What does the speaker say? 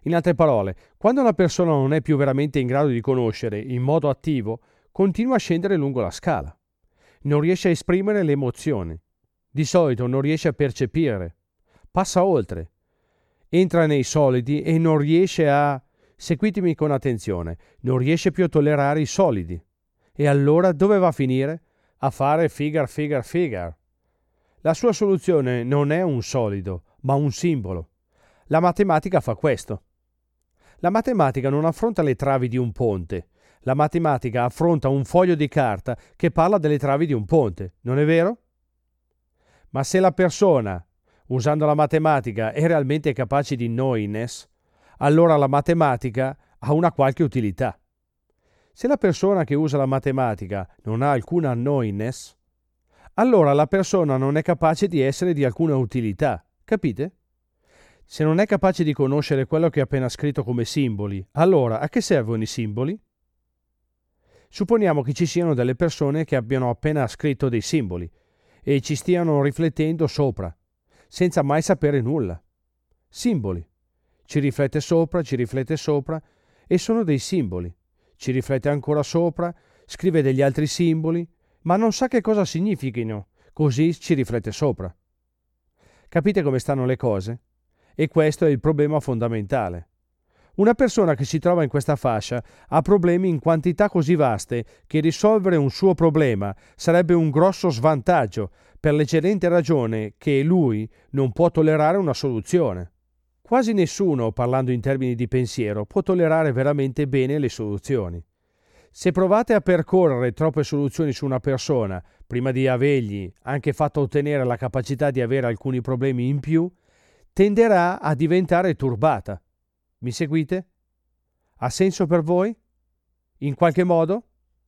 In altre parole, quando una persona non è più veramente in grado di conoscere in modo attivo, continua a scendere lungo la scala. Non riesce a esprimere le emozioni. Di solito non riesce a percepire. Passa oltre. Entra nei solidi e non riesce a... Seguitemi con attenzione. Non riesce più a tollerare i solidi. E allora dove va a finire? A fare figure. La sua soluzione non è un solido, ma un simbolo. La matematica fa questo. La matematica non affronta le travi di un ponte. La matematica affronta un foglio di carta che parla delle travi di un ponte, non è vero? Ma se la persona, usando la matematica, è realmente capace di knowingness, allora la matematica ha una qualche utilità. Se la persona che usa la matematica non ha alcuna knowingness, allora la persona non è capace di essere di alcuna utilità, capite? Se non è capace di conoscere quello che ho appena scritto come simboli, allora a che servono i simboli? Supponiamo che ci siano delle persone che abbiano appena scritto dei simboli e ci stiano riflettendo sopra, senza mai sapere nulla. Simboli. Ci riflette sopra e sono dei simboli. Ci riflette ancora sopra, scrive degli altri simboli, ma non sa che cosa significhino, così ci riflette sopra. Capite come stanno le cose? E questo è il problema fondamentale. Una persona che si trova in questa fascia ha problemi in quantità così vaste che risolvere un suo problema sarebbe un grosso svantaggio per l'eccellente ragione che lui non può tollerare una soluzione. Quasi nessuno, parlando in termini di pensiero, può tollerare veramente bene le soluzioni. Se provate a percorrere troppe soluzioni su una persona prima di avergli anche fatto ottenere la capacità di avere alcuni problemi in più, tenderà a diventare turbata. Mi seguite? Ha senso per voi? In qualche modo?